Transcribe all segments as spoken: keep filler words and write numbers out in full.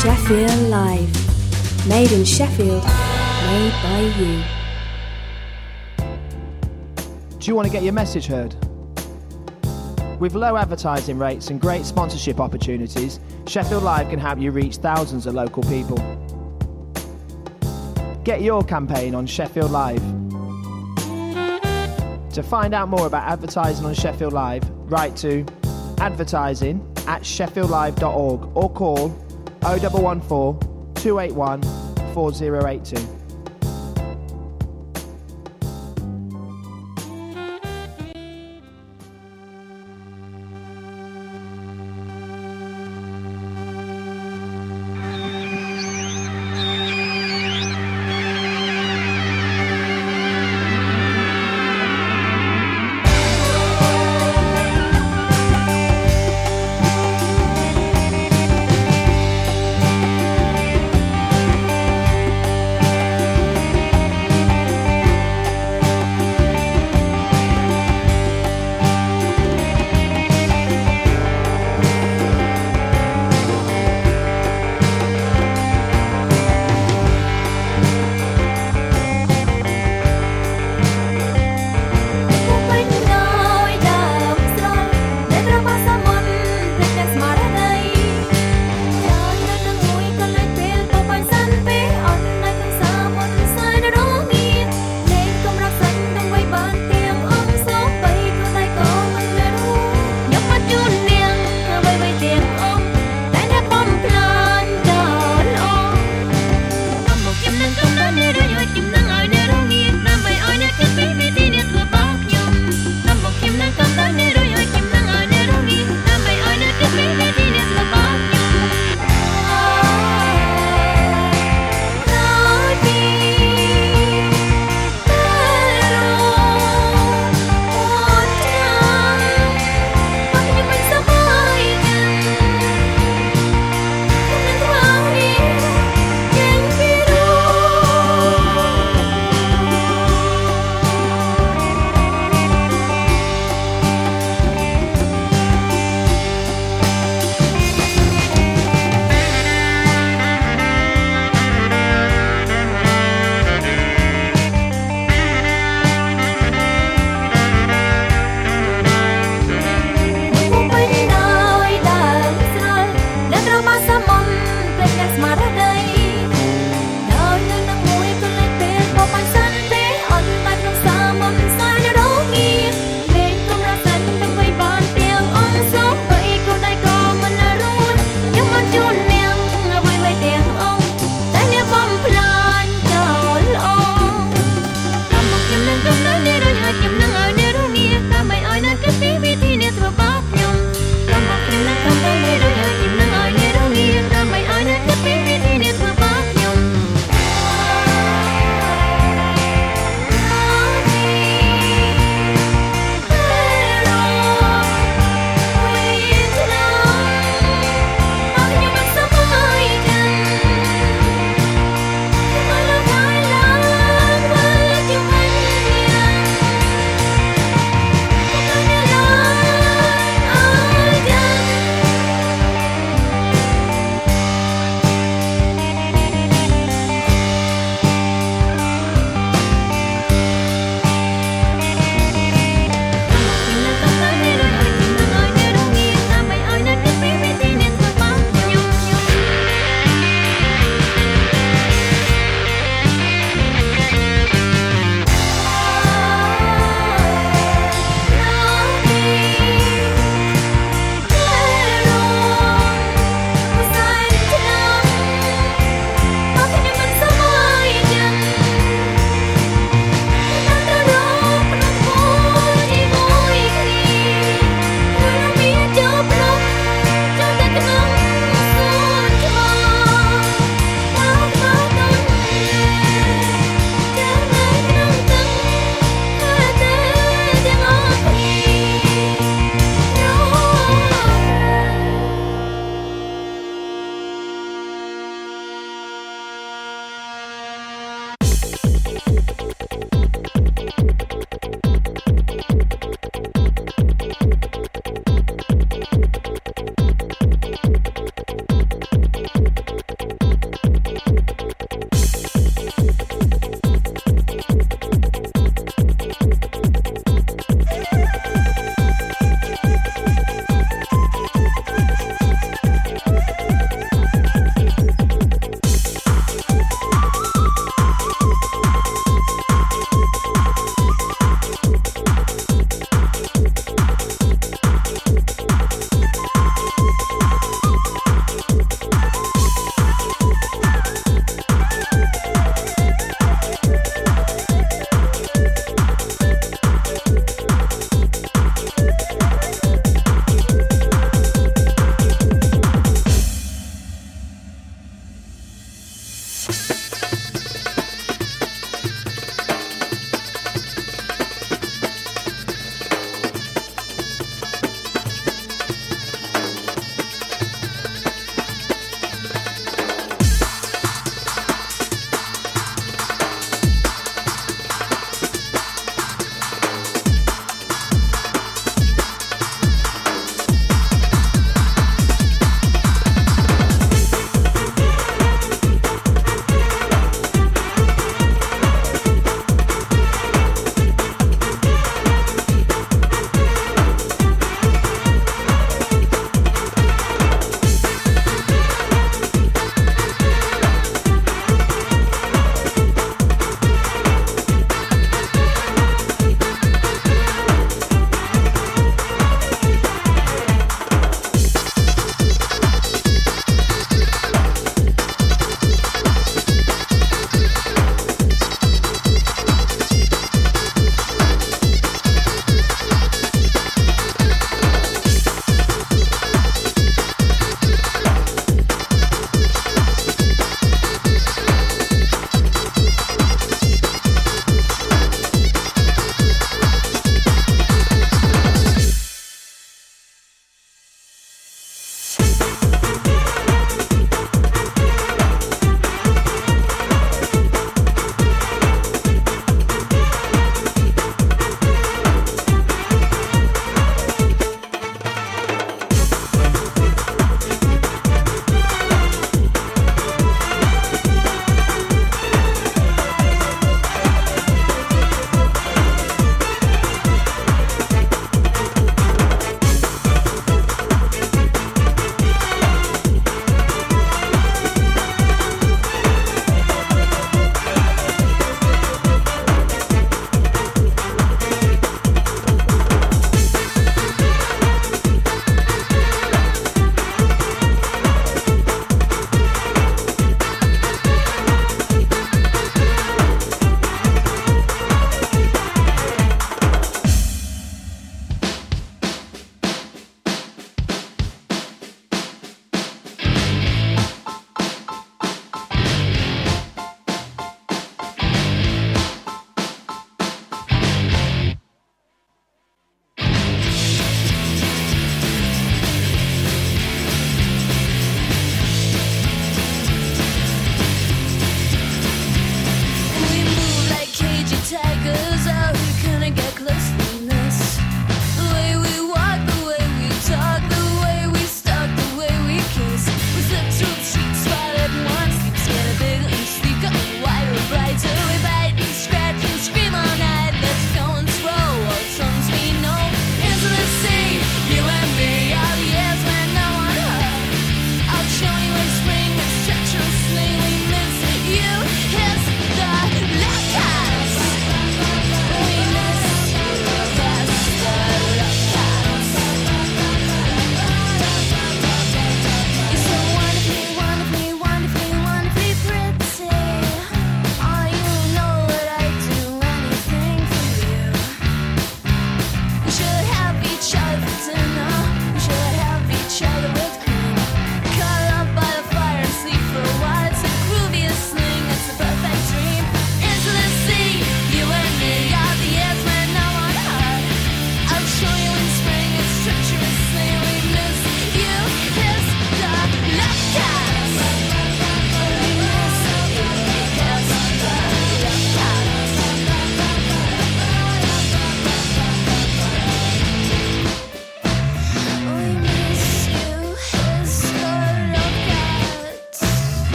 Sheffield Live. Made in Sheffield, made by you. Do you want to get your message heard? With low advertising rates and great sponsorship opportunities, Sheffield Live can help you reach thousands of local people. Get your campaign on Sheffield Live. To find out more about advertising on Sheffield Live, write to advertising at sheffield live dot org or call oh one one four, two eight one, four oh eight two.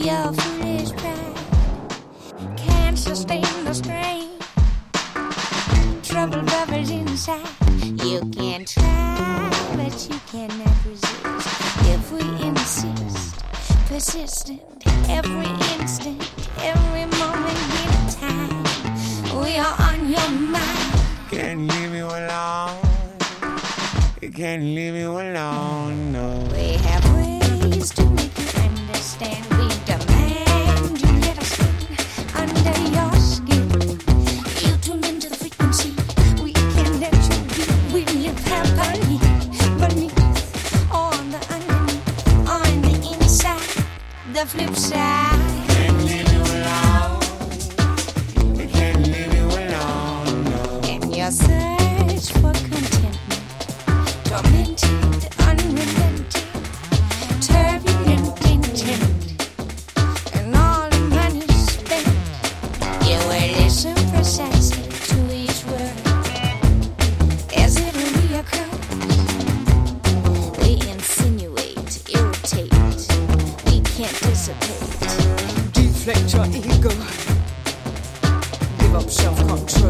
Your foolish pride can't sustain the strain. Trouble bubbles inside. You can try, but you cannot resist. If we insist, persistent, every instant, every moment, in time, we are on your mind. Can't leave you alone. You can't leave you alone, no. We have ways to make you understand. We demand you let us in under your skin. You tune into the frequency. We can let you be. We live happily beneath, on the underneath, on the inside, the flip side. Can't leave you alone. You can't leave you alone, no. In your search for contentment, tormented, unrelenting, turbulent intent, and all the money spent, you will listen precisely to each word as it reoccurs. We insinuate, irritate, we can't dissipate. Deflect your ego, give up self-control.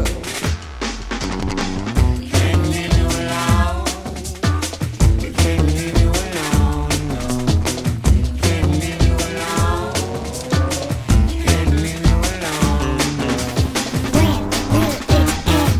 Can't leave you alone. You can't leave you alone, no. Can't leave you alone. Can't leave you alone, no. When will it end?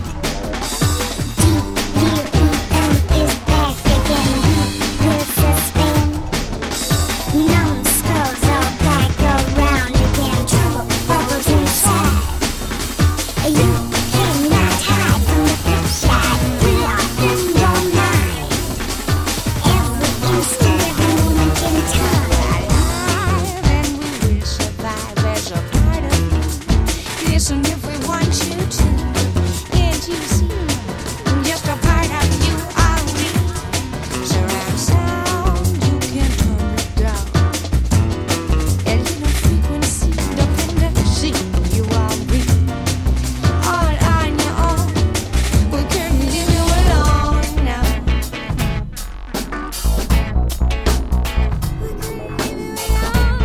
D U E N is back again. Will suspend. Numbskulls all back around again. Trouble bubbles inside. You cannot hide from the flip side. We are in your mind. Every instant, every moment in time. Alive, and we will survive as a part of you. Listen if we want you to. Can't you see? Just a part of you are we. Surround sound, you can't turn it down. A little frequency, dependency, you are we. All on your own. We can't leave you alone now. We can't leave you alone.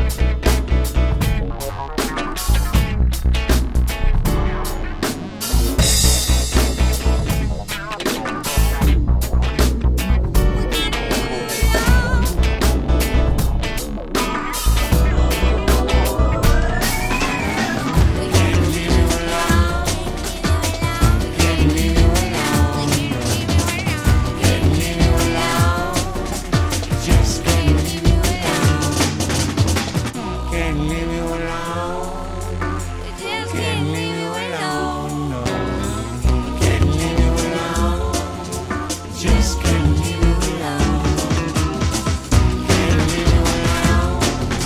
Just can't leave you alone. Can't leave you alone. Can't leave you alone, no. Can't leave you alone. Just can't leave you alone. Can't leave you alone.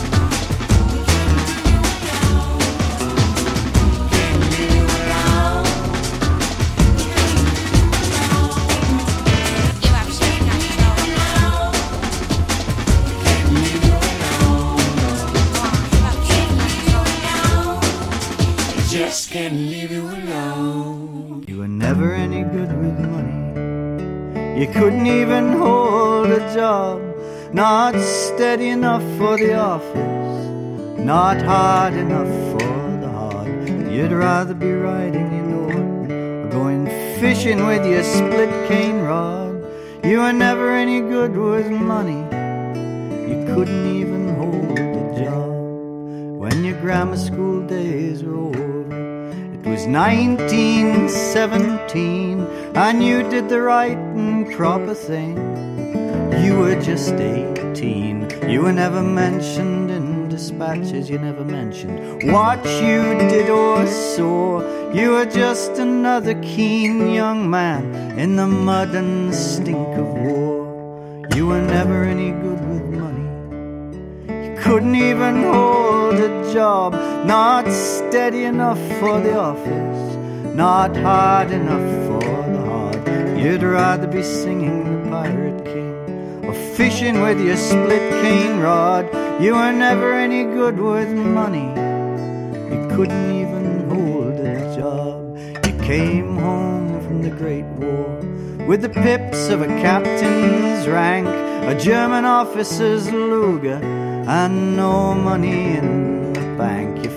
Can't leave you alone. You are saying I know. Can't leave you alone, just can't leave you alone. You were never any good with money. You couldn't even hold a job. Not steady enough for the office. Not hard enough for the hard. You'd rather be riding in Norton or going fishing with your split cane rod. You were never any good with money. You couldn't even hold a job. When your grammar school days were over, it was nineteen seventeen, and you did the right and proper thing. You were just eighteen. You were never mentioned in dispatches. You never mentioned what you did or saw. You were just another keen young man in the mud and stink of war. You were never any good with money. You couldn't even hold a job. Not steady enough for the office. Not hard enough for the hard. You'd rather be singing the Pirate King or fishing with your split cane rod. You were never any good with money. You couldn't even hold a job. You came home from the Great War with the pips of a captain's rank, a German officer's Luger, and no money in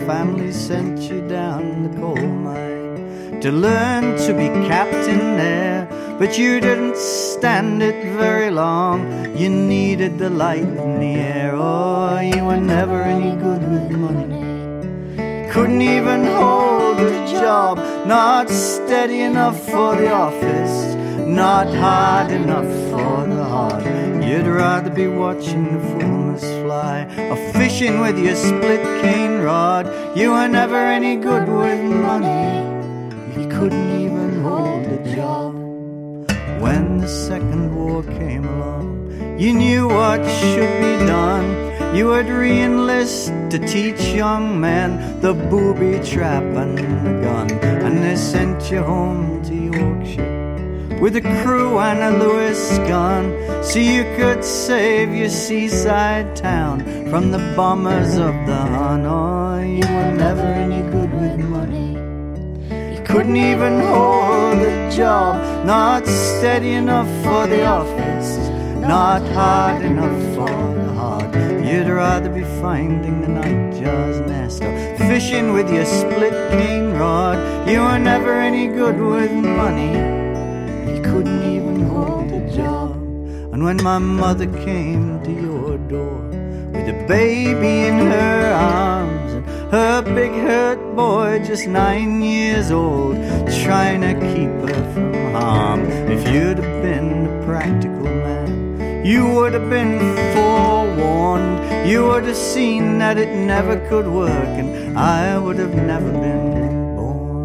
family sent you down the coal mine to learn to be captain there, but you didn't stand it very long. You needed the light in the air. Oh, you were never any good with money. Couldn't even hold a job, not steady enough for the office, not hard enough for the heart. You'd rather be watching the fulmars fly or fishing with your split cane rod. You were never any good with money. You couldn't even hold a job. When the Second War came along, you knew what should be done. You would re-enlist to teach young men the booby trap and the gun. And they sent you home to Yorkshire with a crew and a Lewis gun, so you could save your seaside town from the bombers of the Hun. Oh, you were never any good with money. You couldn't even hold a job, not steady enough for the office, not hard enough for the heart. You'd rather be finding the nightjar's nest or fishing with your split cane rod. You were never any good with money. You couldn't even hold a job. And when my mother came to your door with a baby in her arms and her big hurt boy just nine years old, trying to keep her from harm, if you'd have been a practical man, you would have been forewarned. You would have seen that it never could work, and I would have never been born.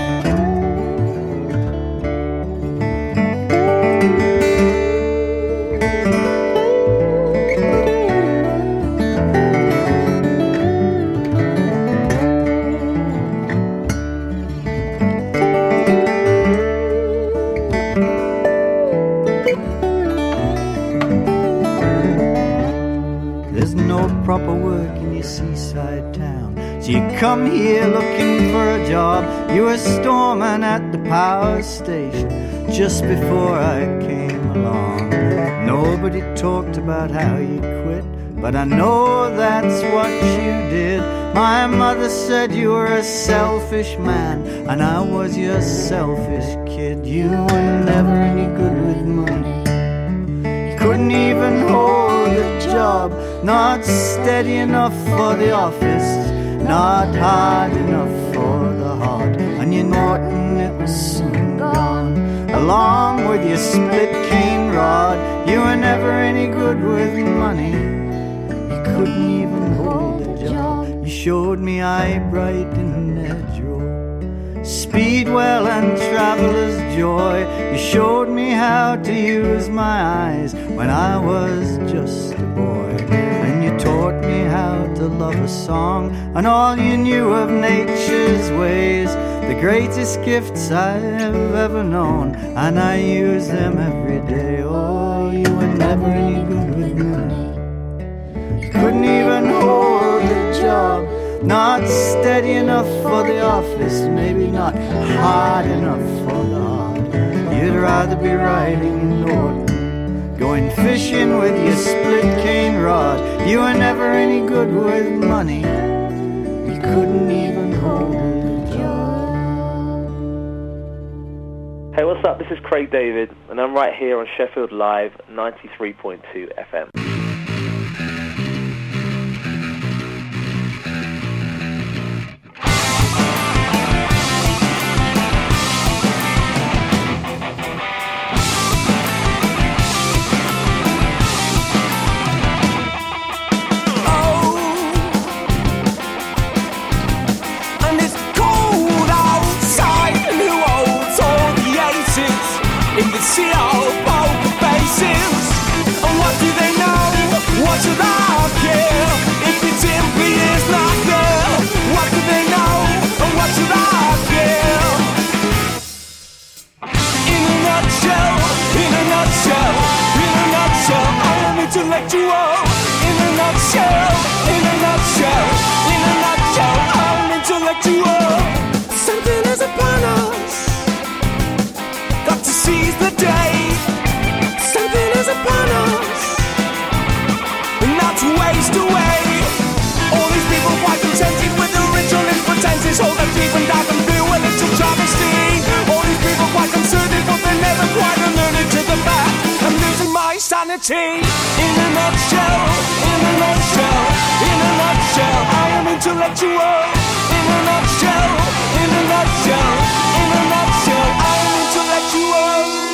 Proper work in your seaside town, so you come here looking for a job. You were storming at the power station just before I came along. Nobody talked about how you quit, but I know that's what you did. My mother said you were a selfish man, and I was your selfish kid. You were never any good with money. You couldn't even hold a job, not steady enough for the office, not hard enough for the heart. And you Norton, it was soon gone, along with your split cane rod. You were never any good with money. You couldn't even hold a job. You showed me Eyebright in Edgerow, Speedwell and Traveller's Joy. You showed me how to use my eyes when I was just a boy. And you taught me how to love a song and all you knew of nature's ways. The greatest gifts I've ever known, and I use them every day. Oh, you were never any good with money. You couldn't even hold a job, not steady enough for the office, maybe not hard enough for the heart. You'd rather be riding in Norton, going fishing with your split cane rod. You were never any good with money. You couldn't even hold a job. Hey, what's up? This is Craig David, and I'm right here on Sheffield Live ninety-three point two F M. See all poker faces, and what do they know? What should I care if it simply is not there? What do they know? And what should I care? In a nutshell, in a nutshell, in a nutshell, I'm intellectual. In a nutshell, in a nutshell, in a nutshell, I'm intellectual. Something is upon us. Got to seize the day. Something is upon us. And now insanity. In a nutshell, in a nutshell, in a nutshell, I am intellectual. In a nutshell, in a nutshell, in a nutshell, I am intellectual.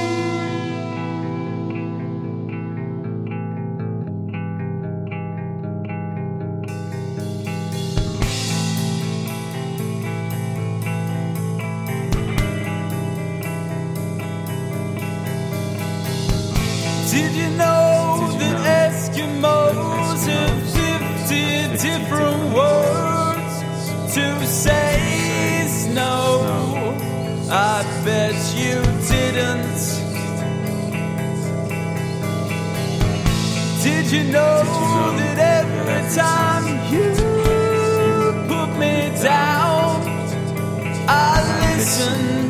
Did you know that Eskimos have fifty different words to say snow? I bet you didn't. Did you know that every time you put me down, I listened?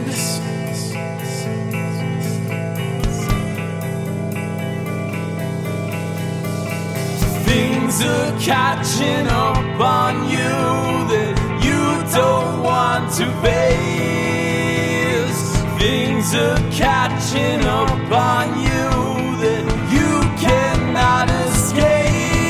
Things are catching up on you that you don't want to face. Things are catching up on you that you cannot escape.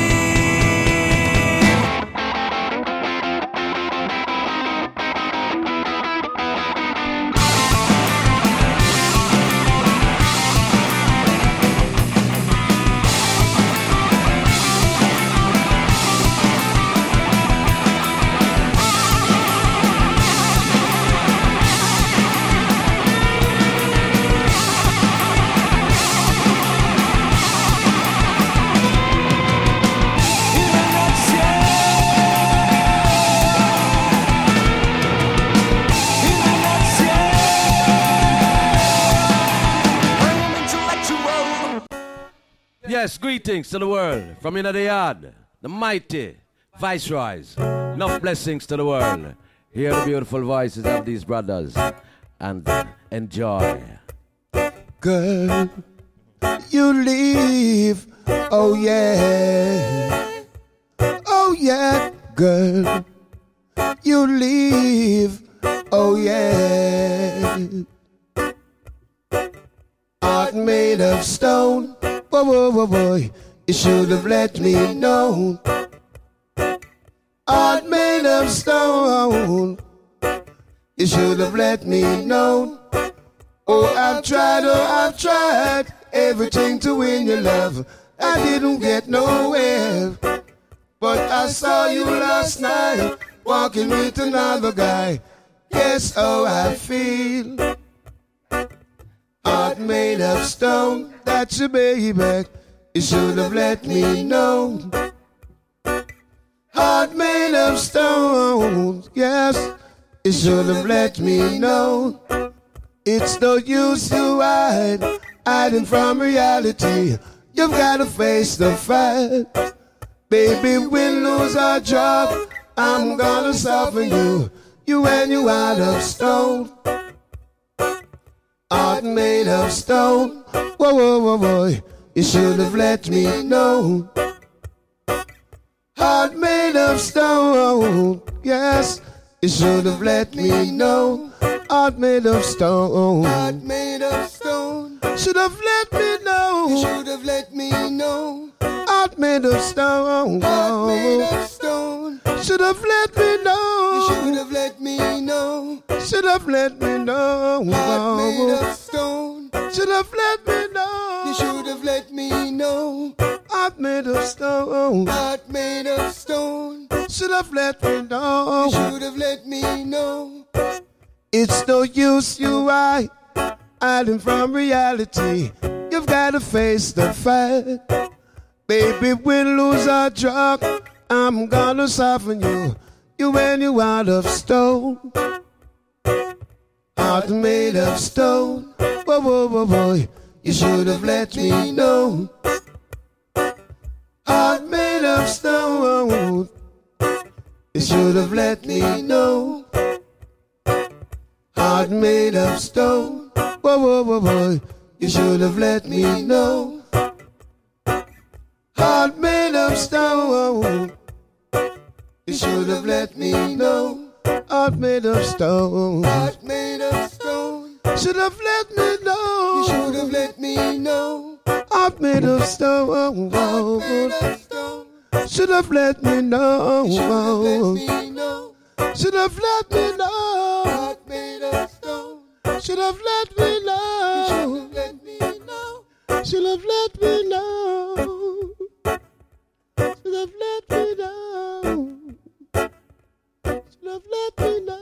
Yes, greetings to the world from in the yard, the mighty Viceroys. Enough blessings to the world. Hear the beautiful voices of these brothers and enjoy. Girl, you leave, oh yeah, oh yeah, girl, you leave, oh yeah. Heart made of stone. Whoa, whoa, whoa, whoa, you should have let me know. Heart made of stone. You should have let me know. Oh, I've tried, oh, I've tried everything to win your love. I didn't get nowhere. But I saw you last night walking with another guy. Guess how I feel. Heart made of stone, that's your baby. You should have let me know. Heart made of stone, yes. You should have let me know. It's no use you hide, hiding from reality. You've got to face the fact. Baby, we lose our job. I'm gonna soften you. You and you out of stone. Heart made of stone. Whoa, whoa, whoa, whoa. You should have let me know. Heart made of stone. Yes, you should have let me know. Heart made of stone. Heart made of stone. Should have let me know. You should have let me know. Heart made of stone. Heart made of stone. Should have let me know. You should have let me know. Should have let me know. Heart made of stone. Should have let me know. You should have let me know. Heart made of stone. Heart made of stone. Should have let me know. You should have let me know. It's no use you hide, hiding from reality. You've got to face the fact. Baby, we'll lose our job. I'm gonna soften you. You and you out of stone. Heart made of stone. Whoa, whoa, whoa, whoa. You should have let me know. Heart made of stone. You should have let me know. Heart made of stone. Whoa, whoa, whoa, whoa. You should have let me know. Heart made of stone. You should have let me know. Heart made of stone. Heart made of stone. Should have let me know. You should have let me know. heart made of stone. Should have let me know. Should have let me know. Should have let me know. Should have let me know. Should have let me know. Should have let me know.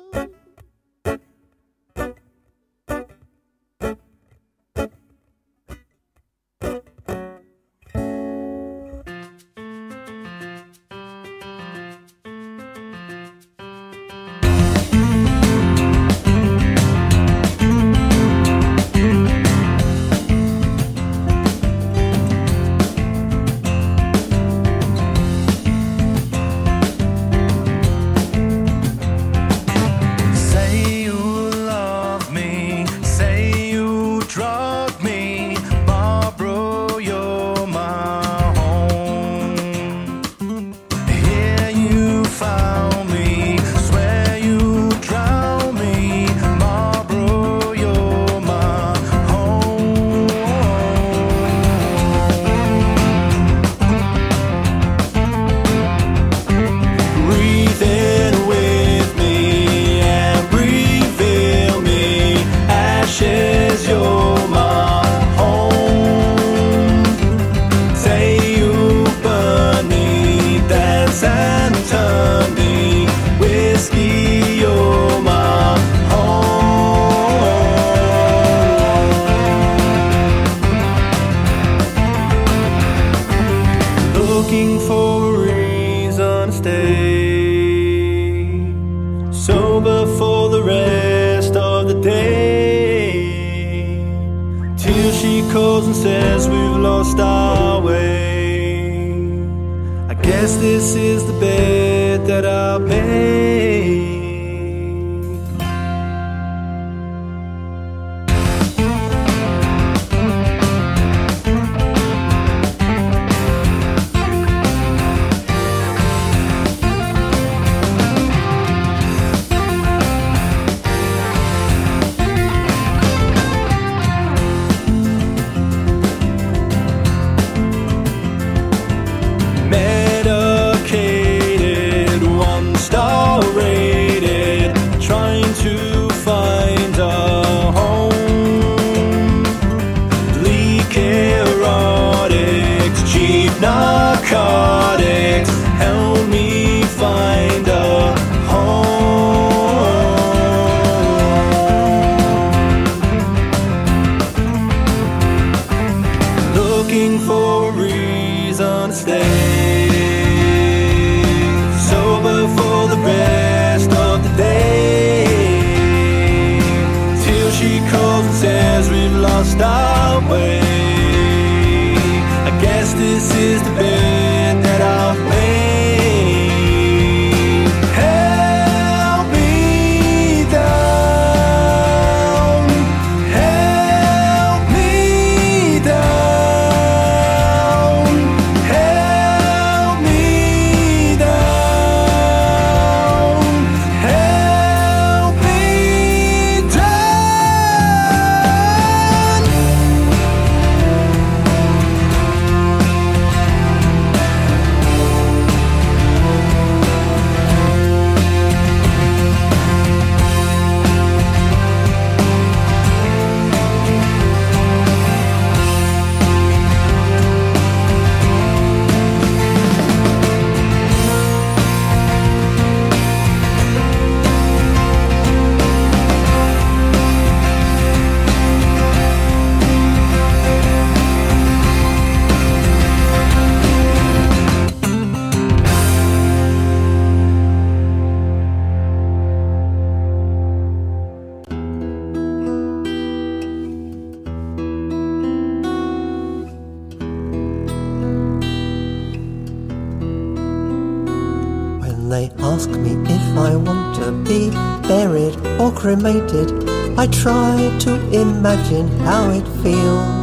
Cremated, I try to imagine how it feels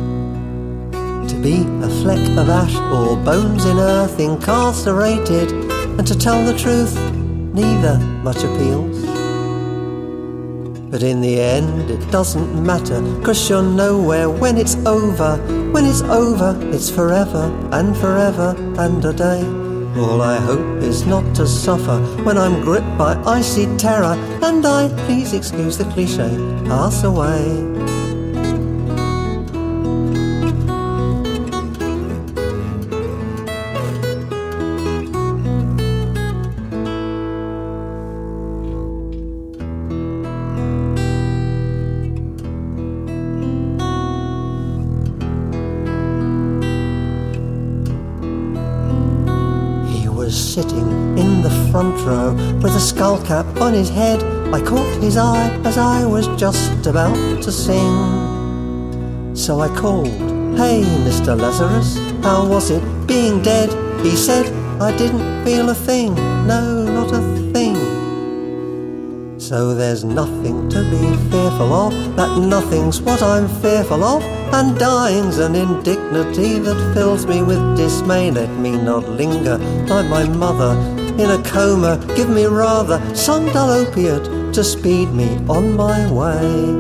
to be a fleck of ash or bones in earth incarcerated, and to tell the truth, neither much appeals. But in the end it doesn't matter, 'cause you're nowhere when it's over. When it's over, it's forever and forever and a day. All I hope is not to suffer when I'm gripped by icy terror, and I, please excuse the cliche, pass away. Sitting in the front row with a skull cap on his head. I caught his eye as I was just about to sing. So I called, "Hey, Mister Lazarus, how was it being dead?" He said, "I didn't feel a thing, no, not a thing." So there's nothing to be fearful of, that nothing's what I'm fearful of, and dying's an indignity that fills me with dismay. Let me not linger like my mother in a coma. Give me rather some dull opiate to speed me on my way.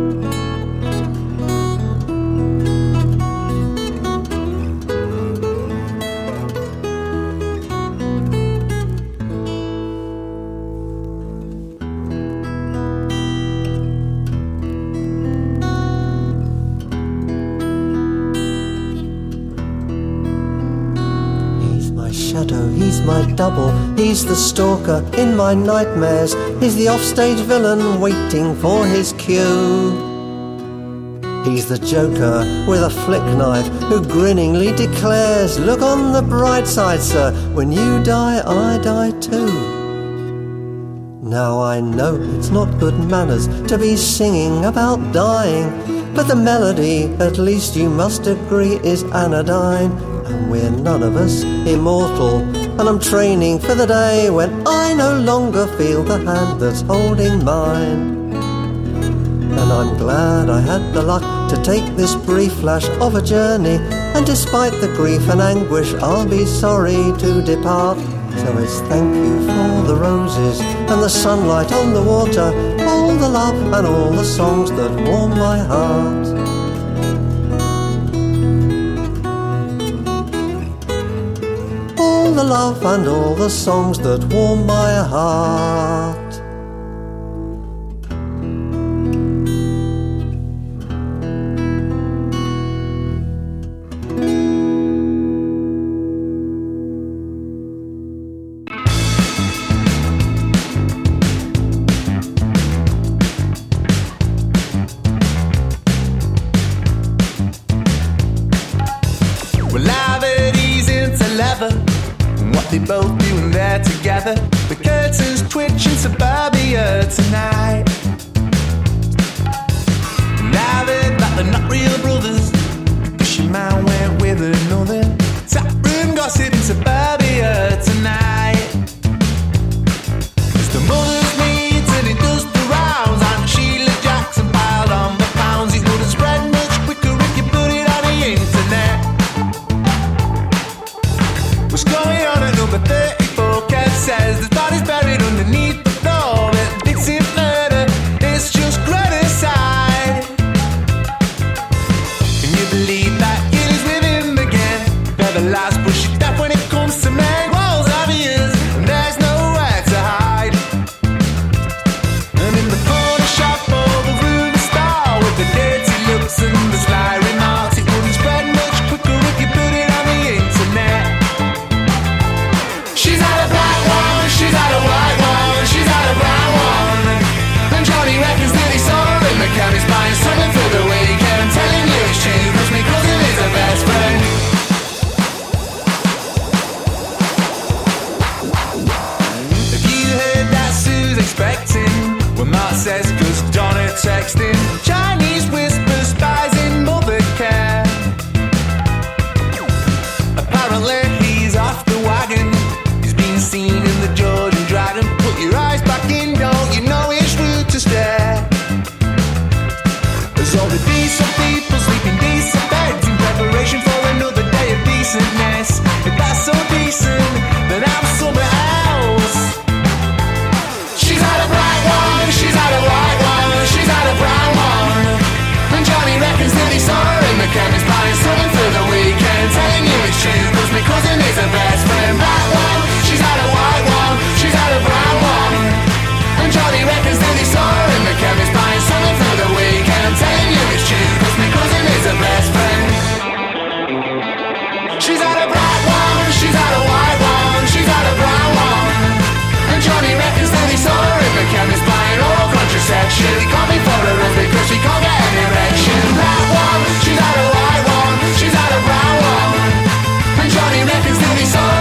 He's my double, he's the stalker in my nightmares. He's the offstage villain waiting for his cue. He's the joker with a flick knife who grinningly declares, "Look on the bright side, sir, when you die, I die too." Now I know it's not good manners to be singing about dying, but the melody, at least you must agree, is anodyne. And we're none of us immortal, and I'm training for the day when I no longer feel the hand that's holding mine. And I'm glad I had the luck to take this brief flash of a journey, and despite the grief and anguish I'll be sorry to depart. So it's thank you for the roses and the sunlight on the water, all the love and all the songs that warm my heart. All the love and all the songs that warm my heart. They both doing there together. The curtains twitch in suburbia tonight. Now that they're not real brothers, cause your man went with another. Tap room gossip in suburbia tonight. It's the mother's meets and it does the rounds. And Sheila Jackson piled on the pounds. It wouldn't spread much quicker if you put it on the internet. What's going on at number thirty-four? Kev says the body's buried underneath the floor. But Dixie murder, it's just genocide. Can you believe that it is with him again? They're the last push it death when it comes to men. Walls obvious, and there's nowhere to hide. And in the corner shop or the room star with the dirty looks and the sly remarks, it wouldn't spread much quicker if you put it on the internet. She's had a black one, she's had a white one, she's had a brown one. And Johnny reckons that he saw her in the chemist buying something for the weekend, telling you it's changed cause me cousin is her best friend. Have you heard that Sue's expecting? Well, Mark says cause Donna texting. Chinese whisper spies in mother care. Apparently he's off the wagon, seen in the Georgian Dragon. Put your eyes back in, don't you know it's rude to stare? There's all the decent people sleeping decent beds in preparation for another day of decentness. If that's so decent, then I'm somewhere else. She's had a black one, she's had a white one, she's had a cousin is her best friend. Black one, she's had a white one, she's had a brown one. And Johnny reckons that he saw her in the chemist buying something for the weekend. Telling you it's true, cause my cousin is her best friend. She's had a black one, she's had a white one, she's had a brown one. And Johnny reckons that he saw her in the chemist buying all contraception. He can't be for her because she can't get an erection. Black one, she's had a white one, she's had a brown one. And Johnny reckons that he saw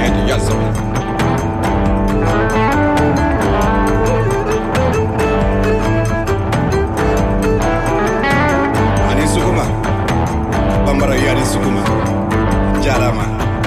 mighty, yes sir. Ani sukuma, bambara yari sukuma, jarama.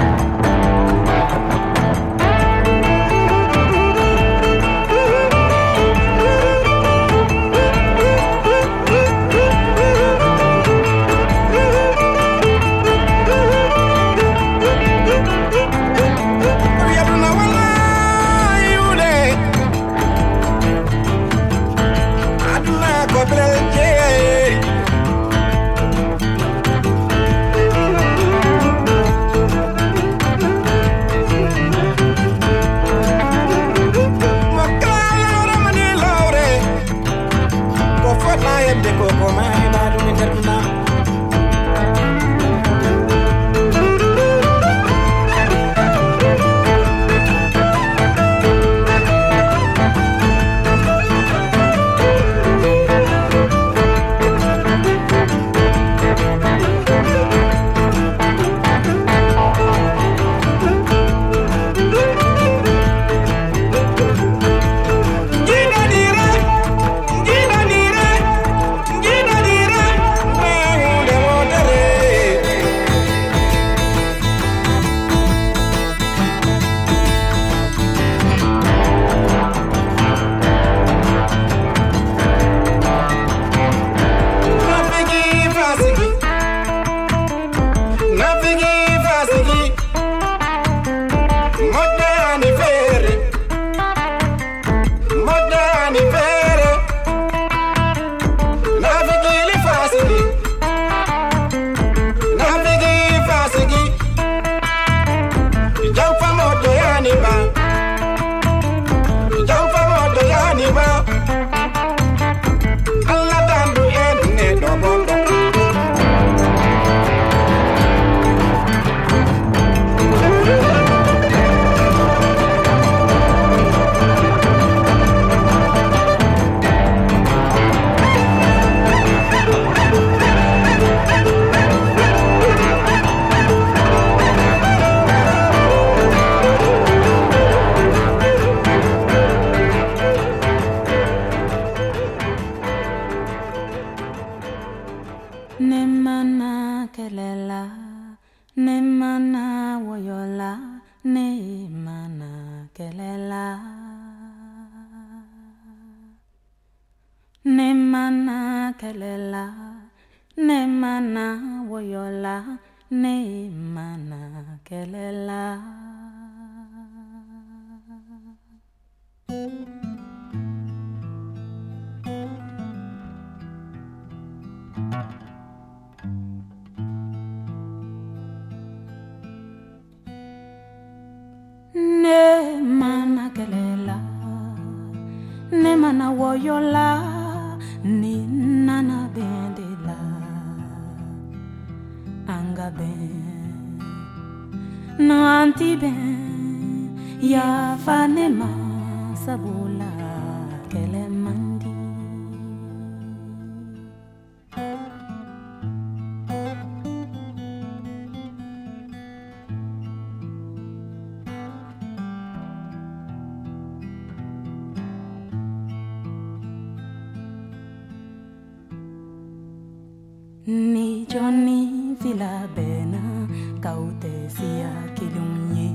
Ni Johnny Villa Bena Kaute Sia Kilunye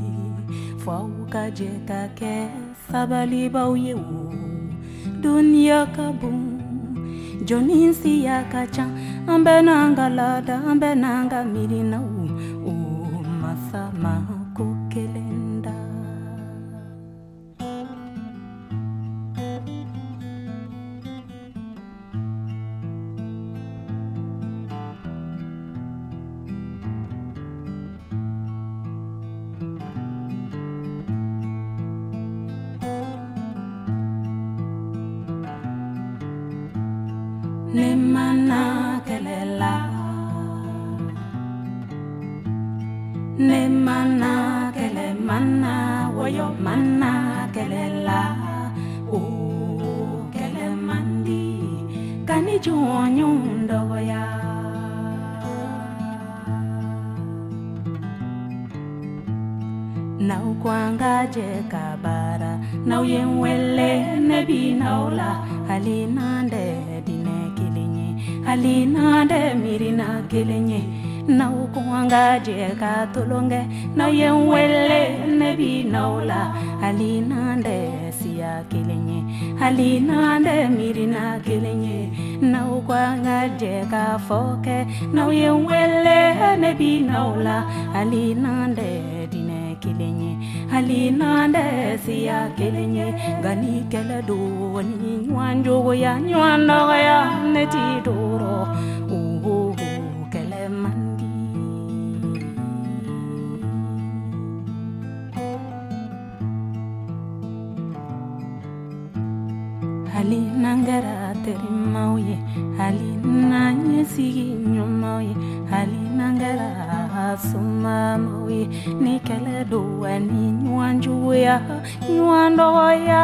Fauka Jeka Ke Sabali Bauye Dunya Kabum Johnny Sia Kacha Ambenanga Lada Ambenanga Mirina U Masama Kukelenda Nemana kelela Nemana kele mana woyo mana kelela o kele mandi kani jonyo ya Now kwanga je kabara nau yen welle nebi naula halina de dine kilinye halina de mirina kilinye nau kwanga je ka tolonge nau yen welle nebi naula halina de siya kilinye halina de mirina kilinye nau kwanga je ka foke nau yen welle nebi naula halina de dine kilinye halina de siya kilinye gani kele do ni nwanjo ya nywando ya neti duro uhu kele mandi halina ngara teri mauye halina nyesi nyumauye halina ngara suma mauye ni kele do ni nwanjo ya nywando ya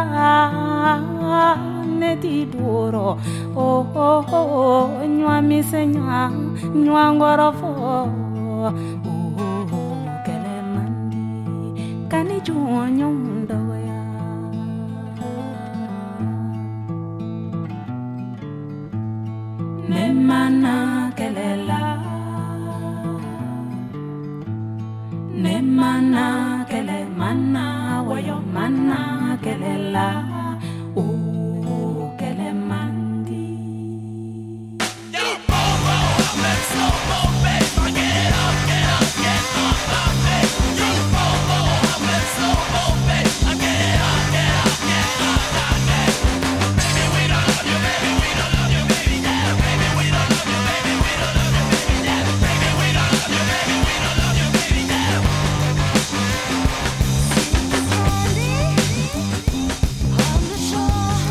neti duro oh oh oh nywa misenya nywa ngorofo oh oh kele mandi kani juonyo ndo ya nemana kelela nemana kele mana wayo mana kelela oh kele mandi yo bobo let's go baby get up get up get up baby yo bobo let's go baby get up get up get up baby we don't love you baby we don't love you baby yeah baby we don't love you baby we don't love you baby yeah baby we don't love you baby we don't love you baby yeah on the shore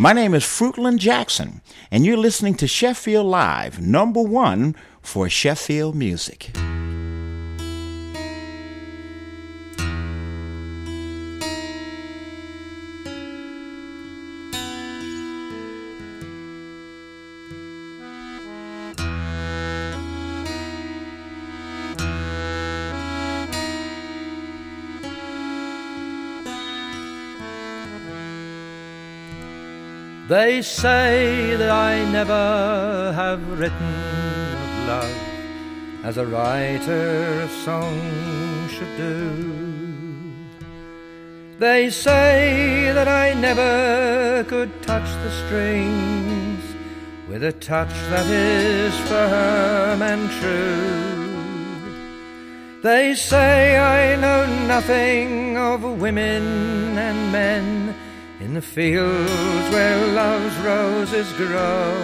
My name is Fruitland Jackson, and you're listening to Sheffield Live, number one for Sheffield music. They say that I never have written of love as a writer of song should do. They say that I never could touch the strings with a touch that is firm and true. They say I know nothing of women and men in the fields where love's roses grow.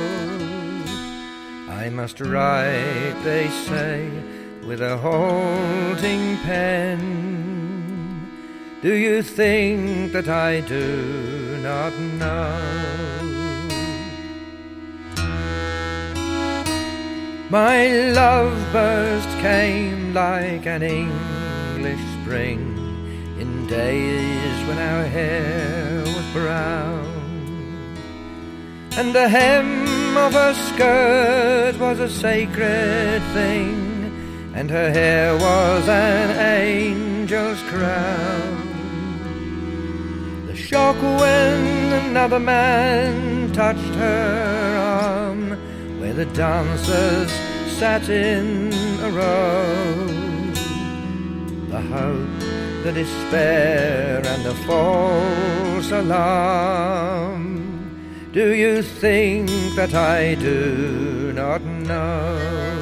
I must write, they say, with a halting pen. Do you think that I do not know? My love burst came like an English spring in days when our hair was brown, and the hem of her skirt was a sacred thing, and her hair was an angel's crown. The shock when another man touched her arm, where the dancers sat in a row. The hope, the despair and the false alarm. Do you think that I do not know?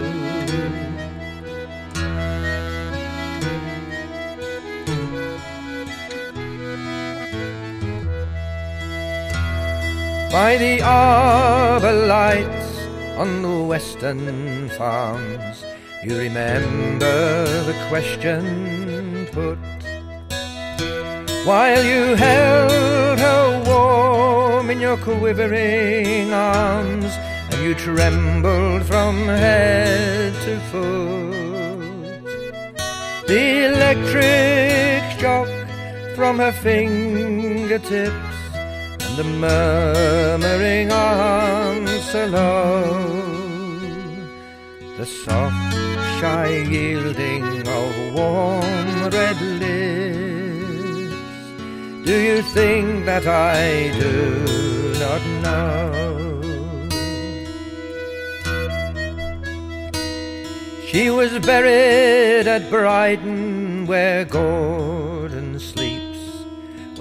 By the arbor lights on the western farms, you remember the question put, while you held her warm in your quivering arms, and you trembled from head to foot. The electric shock from her fingertips, and the murmuring answer low, the soft, shy yielding of warm red lips. Do you think that I do not know? She was buried at Brighton, where gore